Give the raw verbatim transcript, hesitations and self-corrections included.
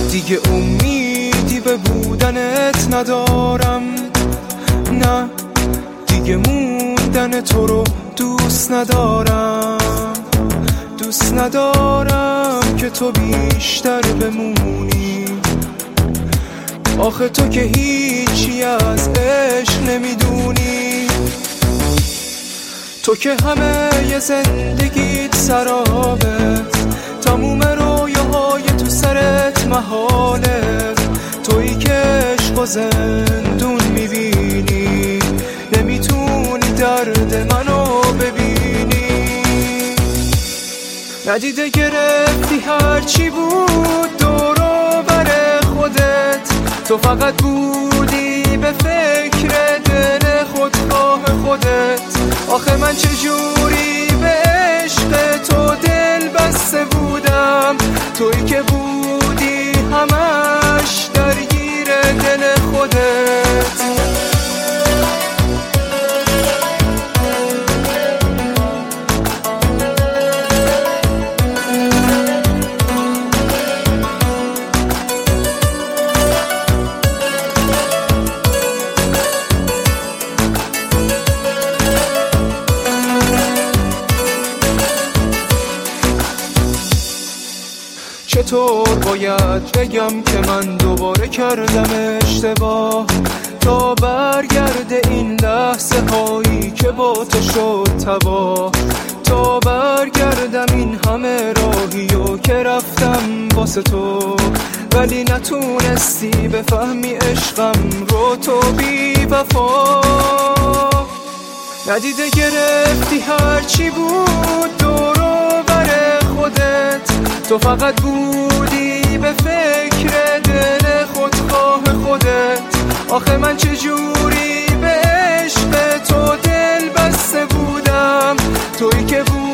دیگه امیدی به بودنت ندارم، نه دیگه موندن تو رو دوست ندارم، دوست ندارم که تو بیشتر بمونی. آخه تو که هیچی از عشق نمیدونی، تو که همه ی زندگیت سرابه، تموم رویاهای تو سرت محاله، تویی که عشق و زندون میبینی، نمیتونی درد منو ببینی. ندیده گرفتی هرچی بود دورو بر خودت، تو فقط بودی به فکر دل خودخواه خودت. آخه من چجوری به عشق تو دل بسته بودم، تویی که بودی همش درگیر دل خودت. چطور باید بگم که من دوباره کردم اشتباه، تا برگرده این لحظه هایی که با تو شد تباه، تا برگردم این همه راهیو که رفتم واسه تو، ولی نتونستی بفهمی عشقم رو تو بی وفا. ندیده گرفتی هرچی بود دورو بر خودت، تو فقط بودی به فکر دل خودخواه خودت. آخه من چجوری به عشق تو دل بسته بودم، تویی که بود